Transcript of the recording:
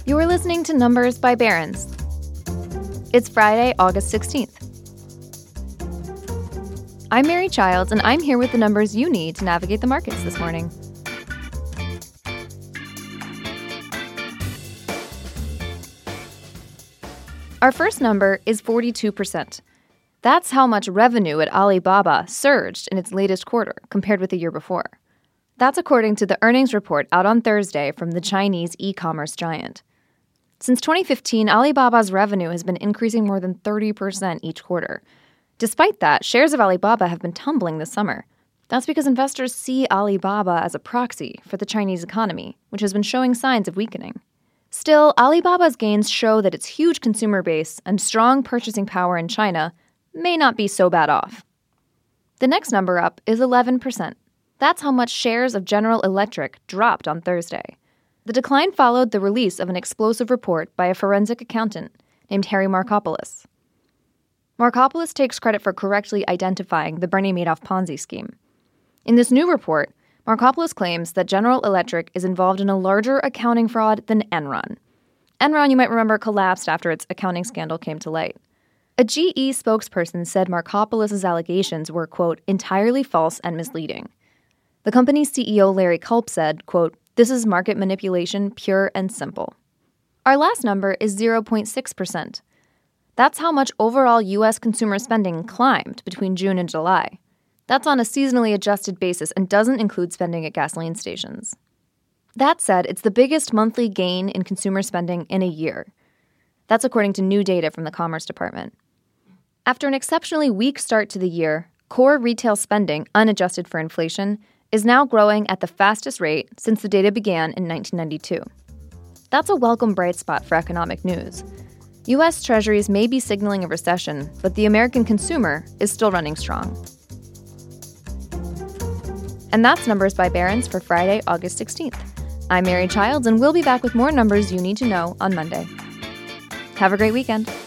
You're listening to Numbers by Barron's. It's Friday, August 16th. I'm Mary Childs, and I'm here with the numbers you need to navigate the markets this morning. Our first number is 42%. That's how much revenue at Alibaba surged in its latest quarter compared with the year before. That's according to the earnings report out on Thursday from the Chinese e-commerce giant. Since 2015, Alibaba's revenue has been increasing more than 30% each quarter. Despite that, shares of Alibaba have been tumbling this summer. That's because investors see Alibaba as a proxy for the Chinese economy, which has been showing signs of weakening. Still, Alibaba's gains show that its huge consumer base and strong purchasing power in China may not be so bad off. The next number up is 11%. That's how much shares of General Electric dropped on Thursday. The decline followed the release of an explosive report by a forensic accountant named Harry Markopolos. Markopolos takes credit for correctly identifying the Bernie Madoff Ponzi scheme. In this new report, Markopolos claims that General Electric is involved in a larger accounting fraud than Enron. Enron, you might remember, collapsed after its accounting scandal came to light. A GE spokesperson said Markopolos' allegations were, quote, entirely false and misleading. The company's CEO, Larry Culp, said, quote, this is market manipulation, pure and simple. Our last number is 0.6%. That's how much overall U.S. consumer spending climbed between June and July. That's on a seasonally adjusted basis and doesn't include spending at gasoline stations. That said, it's the biggest monthly gain in consumer spending in a year. That's according to new data from the Commerce Department. After an exceptionally weak start to the year, core retail spending, unadjusted for inflation, is now growing at the fastest rate since the data began in 1992. That's a welcome bright spot for economic news. U.S. Treasuries may be signaling a recession, but the American consumer is still running strong. And that's Numbers by Barron's for Friday, August 16th. I'm Mary Childs, and we'll be back with more numbers you need to know on Monday. Have a great weekend.